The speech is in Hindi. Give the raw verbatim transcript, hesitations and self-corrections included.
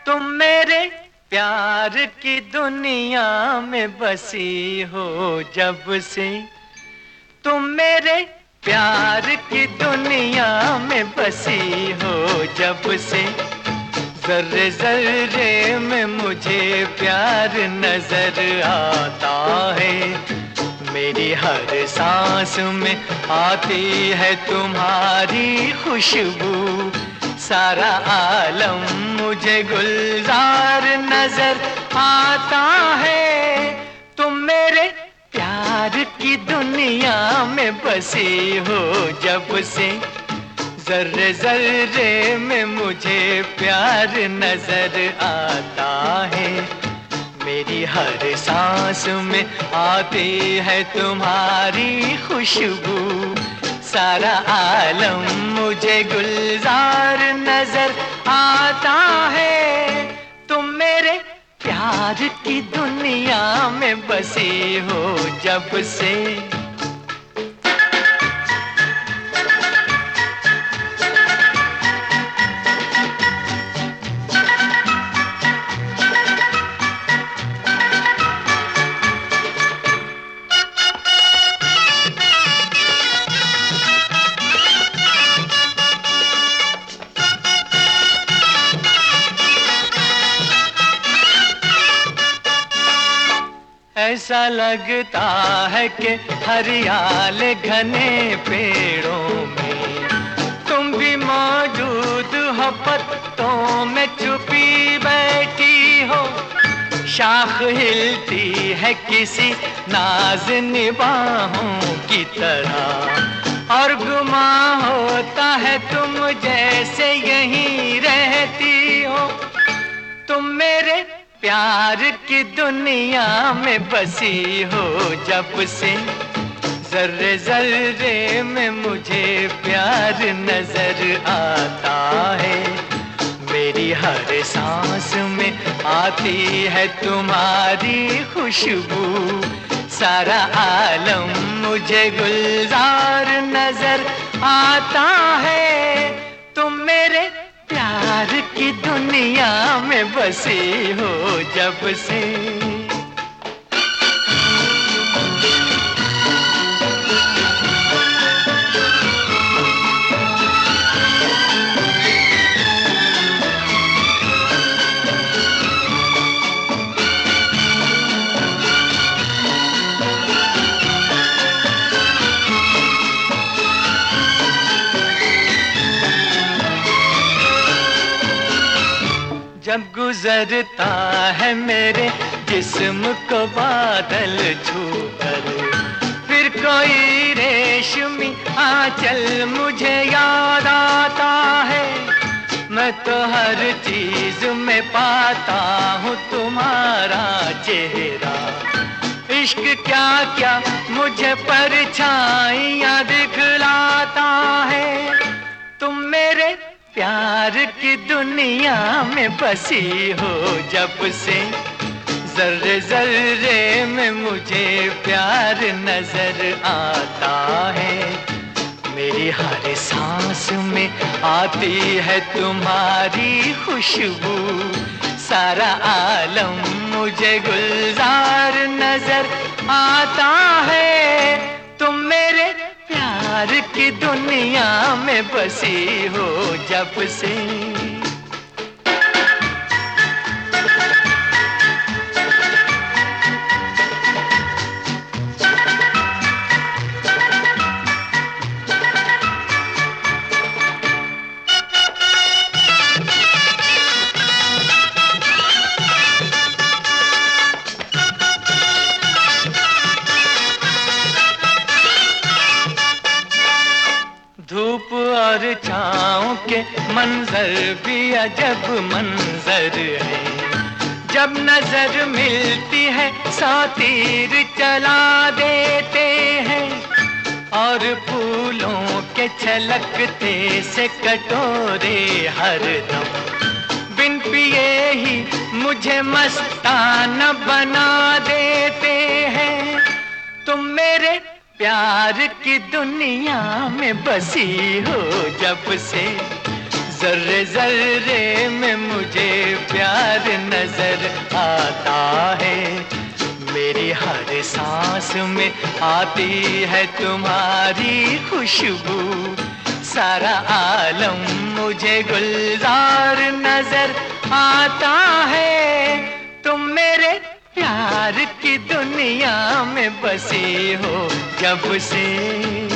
तुम मेरे प्यार की दुनिया में बसी हो जब से, तुम मेरे प्यार की दुनिया में बसी हो जब से, जर्रे जर्रे में मुझे प्यार नजर आता है। मेरी हर सांस में आती है तुम्हारी खुशबू, सारा आलम मुझे गुलजार नजर आता है। तुम मेरे प्यार की दुनिया में बसी हो जब से, जर्रे जर्रे में मुझे प्यार नजर आता है। मेरी हर सांस में आती है तुम्हारी खुशबू, सारा आलम मुझे गुलजार नजर आता है। तुम मेरे प्यार की दुनिया में बसी हो जब से। ऐसा लगता है कि हरियाले घने पेड़ों में तुम भी मौजूद हो, पत्तों में छुपी बैठी हो। शाख हिलती है किसी नाज़ निबाहों की तरह, और गुमा होता है तुम जैसे यहीं रहती हो। तुम मेरे प्यार की दुनिया में बसी हो जब से, जर्रे जर्रे में मुझे प्यार नजर आता है। मेरी हर सांस में आती है तुम्हारी खुशबू, सारा आलम मुझे गुलजार नजर आता है। तुम मेरे प्यार की दुनिया में बसी हो जब से। जब गुजरता है मेरे जिस्म को बादल छूकर, फिर कोई रेशमी आंचल मुझे याद आता है। मैं तो हर चीज में पाता हूँ तुम्हारा चेहरा, इश्क क्या क्या मुझे परछाइयाँ दिखलाता है। तुम मेरे प्यार की दुनिया में बसी हो जब से, जर्रे जर्रे में मुझे प्यार नजर आता है। मेरी हर सांस में आती है तुम्हारी खुशबू, सारा आलम मुझे गुलजार नजर आता है। तुम मेरे प्यार की दुनिया में बसी हो जब से। धूप और छाँव के मंजर भी अजब मंजर है, जब नजर मिलती है सौ तीर चला देते हैं। और फूलों के छलकते से कटोरे हरदम बिन पिए ही मुझे मस्ताना बना देते हैं। तुम मेरे प्यार की दुनिया में बसी हो जब से, जर्रे जर्रे में मुझे प्यार नजर आता है। मेरी हर सांस में आती है तुम्हारी खुशबू, सारा आलम मुझे गुलजार नजर आता है। तुम मेरे प्यार की दुनिया में बसी हो जब से।